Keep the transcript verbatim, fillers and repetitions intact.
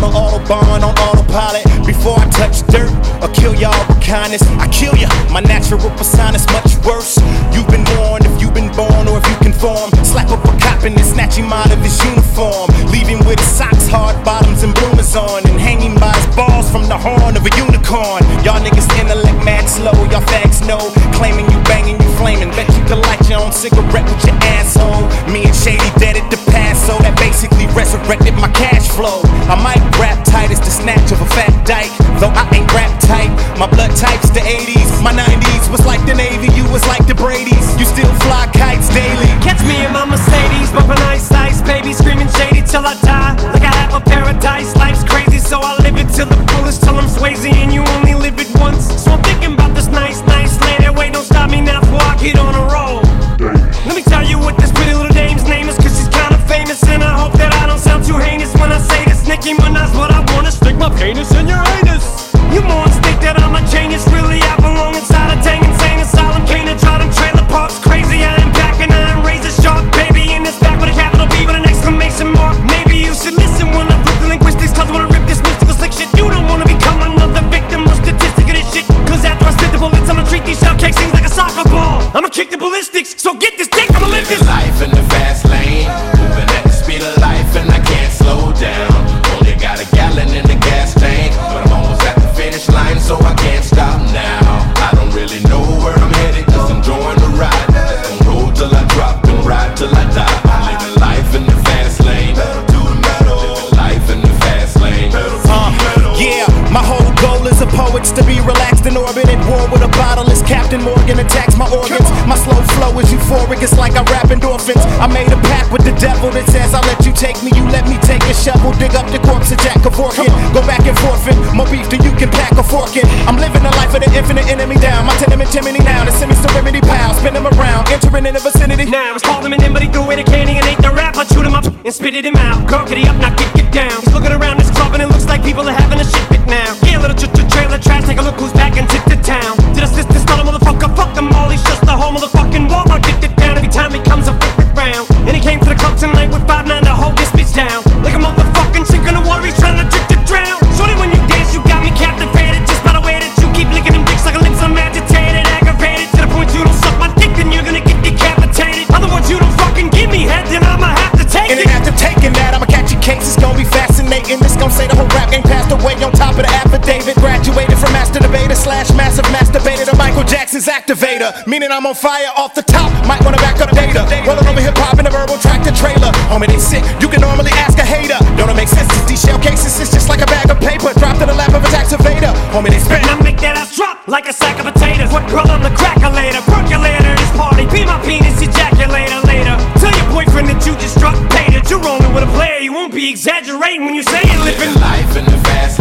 auto, autobahn on autopilot. Before I touch dirt or kill y'all with kindness, I kill ya. My natural persona is much worse. You've been warned if you've been born or if you conform. Slap up a cop and then snatch him out of his uniform. Leave him with his socks, hard bottoms, and bloomers on, and hang him by his balls from the horn of a unicorn. Y'all niggas intellect mad slow, y'all fags know. Claiming you banging, you flaming. Bet you could light your own cigarette with your asshole. Me and Shady dead at the past, so that basically resurrected my cash flow. I might rap tight as the snatch of a fat dyke, though I ain't rap tight. My blood type's the eighties, my nineties was like the Navy, you was like the Brady's. You still fly kites daily. Catch me in my Mercedes, bumping ice ice, baby screaming Shady till I die. Like I have a paradise, life's crazy, so I live it till the fullest, till I'm Swayze, and you only live it once. So I'm thinking about this nice, nice lady. Wait, don't stop me now before I get on a roll. Let me tell you what this pretty little dame's name is, cause she's kinda famous, and I hope that I don't sound too heinous when I say this. Nicki Minaj, but I wanna stick my penis in your anus. You morons think that I'm a genius, really I belong inside a dang insane asylum. Can't try them trailer parks crazy, I am back and I am razor sharp, baby in this back with a capital B with an exclamation mark. Maybe you should listen when I flip the linguistics, cause I wanna rip this mystical slick shit. You don't wanna become another victim or statistic of this shit, cause after I spit the bullets I'ma treat these shell cakes things like a soccer ball. I'ma kick the ballistics, so get this dick, I'ma live this life in the fast lane, moving at the speed of life and I can't slow down. Only got a gallon in the gas tank, but I'm almost at the finish line, so I can't stop now. I don't really know where I'm headed, just enjoying the ride. Just gon' roll till I drop and ride till I die. I'm living life in the fast lane, living life in the fast lane. Uh, yeah, my whole goal as a poet's to be relaxed in orbit at war with a bottle as Captain Morgan attacks my organs. My slow flow is euphoric, it's like I rap endorphins. I made a pact with the devil that says I'll let you take me, you let me take a shovel, dig up the corpse of Jack Kevorkian. Go back and forfeit, more beef than you can pack a fork in. I'm living the life of the infinite enemy down. My tenement chimney now, the semi-serenity pal. Spin him around, entering in the vicinity. Now it's called him an but he threw away the candy and ate the rap. I chewed him up and spitted him out. Gurkity up, now get get down. He's looking around this club and it looks like people are having a shit fit now. Yeah, little ch ch trailer trash, take a look who's back into the town. Did a sister start a motherfucker? Fuck them all, he's just the whole motherfucking Walmart. Get it down every time he comes up with round. And he came to the club tonight with five nine to hold this bitch down. Like a motherfucking sink in the water, he's trying to trick to drown. Shorty, when you dance, you got me captivated. Just by the way that you keep licking them dicks like a lips, I'm agitated, aggravated. To the point you don't suck my dick, then you're gonna get decapitated. Other words, you don't fucking give me head, then I'ma have to take and it. And after taking that, I'ma catch your case, it's gonna be fascinating. This gon' say the whole rap game passed away on top of the affidavit. Graduated from master debater slash massive masturbator to Michael Jackson's activator. Meaning I'm on fire off the top, might wanna back up the data. Rolling over hip-hop in a verbal tractor trailer. Homie, they sick, you can normally ask a hater. Don't it make sense? These shell cases, it's just like a bag of paper dropped in the lap of a tax evader. Homie, they spit. And I make that ass drop like a sack of potatoes. What girl on the crackulator? Percolator, this party, be my penis ejaculator later. Tell your boyfriend that you just struck paid it. You're rolling with a player, you won't be exaggerating when you say it. Living life in the fast